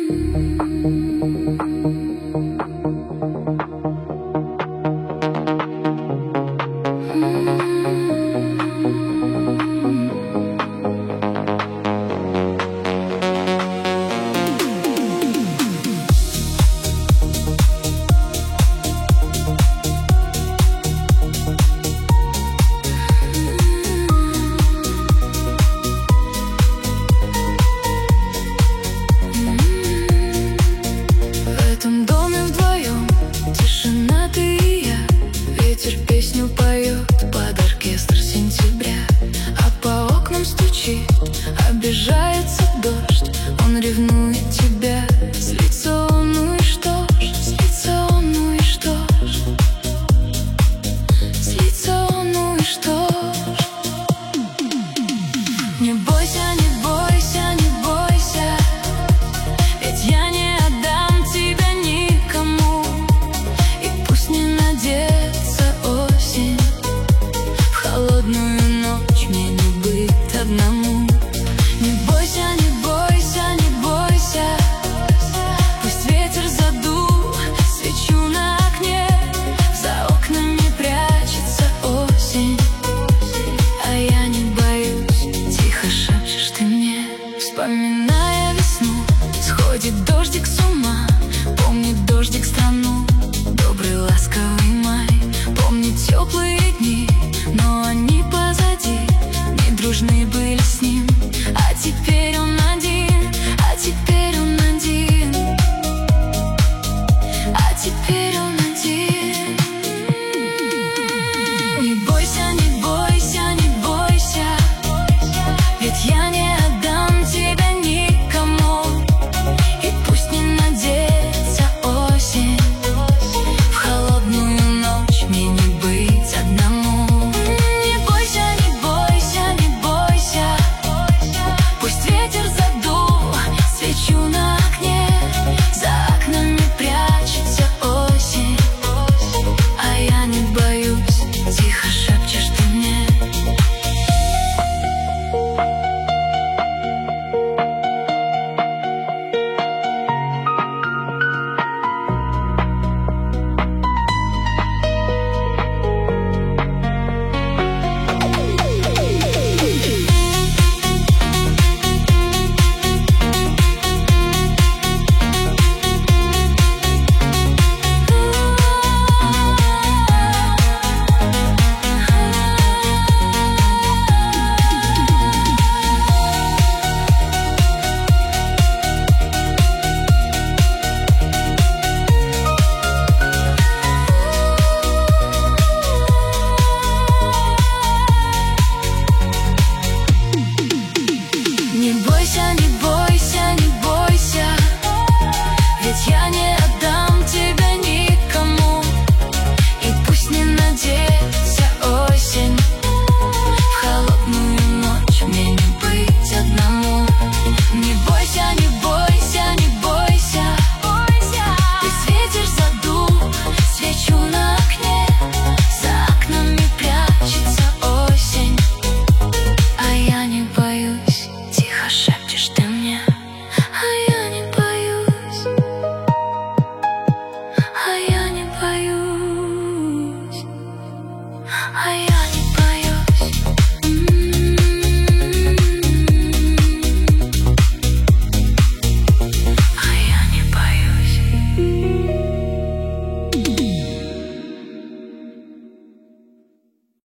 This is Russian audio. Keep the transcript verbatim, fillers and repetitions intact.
Песню поет под оркестр сентября, а по окнам стучит, обижается дождь. Он ревнует тебя, злится он, ну и что ж, злится он, ну и что ж, злится он, ну и что ж. Не бойся, не бойся, не бойся, ведь я не отдам тебя никому. И пусть не надеется осень, в холодную ночь мне не быть одному. Не бойся, не бойся, не бойся, пусть ветер задул свечу на окне. За окнами прячется осень, а я не боюсь, тихо шепчешь ты мне. Вспоминая весну, сходит дождик с ума, помнит дождик страну, добрый ласковый май. Помнит теплые дни, но они позади, не дружны были с ним, а теперь он один, а теперь он один, а теперь он один. Не бойся, не бойся, не бойся, ведь я не